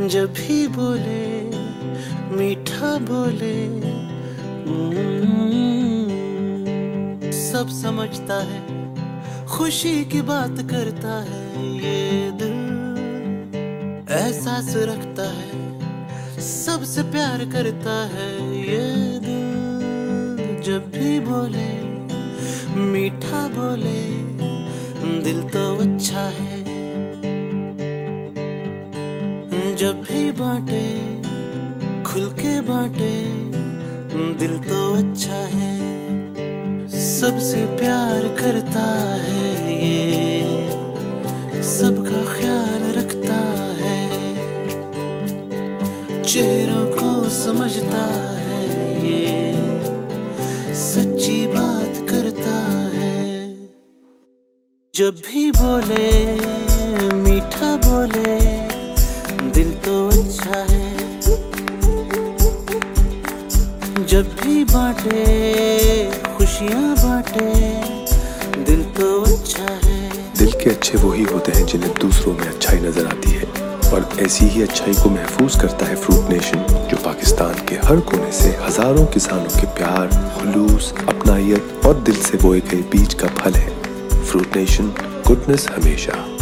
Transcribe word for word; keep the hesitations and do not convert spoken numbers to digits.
जब भी बोले मीठा बोले, सब समझता है, खुशी की बात करता है ये दिल, एहसास रखता है, सबसे प्यार करता है ये दिल। जब भी बोले मीठा बोले, दिल तो अच्छा है। जब भी बांटे खुल के बांटे, दिल तो अच्छा है। सबसे प्यार करता है ये, सबका ख्याल रखता है, चेहरों को समझता है ये, सच्ची बात करता है। जब भी बोले मीठा बोले, दिल तो अच्छा है। जब भी बांटे खुशियाँ बांटे, दिल तो अच्छा है। दिल के अच्छे वही होते हैं जिन्हें दूसरों में अच्छाई नजर आती है, और ऐसी ही अच्छाई को महफूज करता है फ्रूट नेशन, जो पाकिस्तान के हर कोने से हजारों किसानों के प्यार, खुलूस, अपनायत और दिल से बोए गए बीज का फल है। फ्रूट नेशन, गुडनेस हमेशा।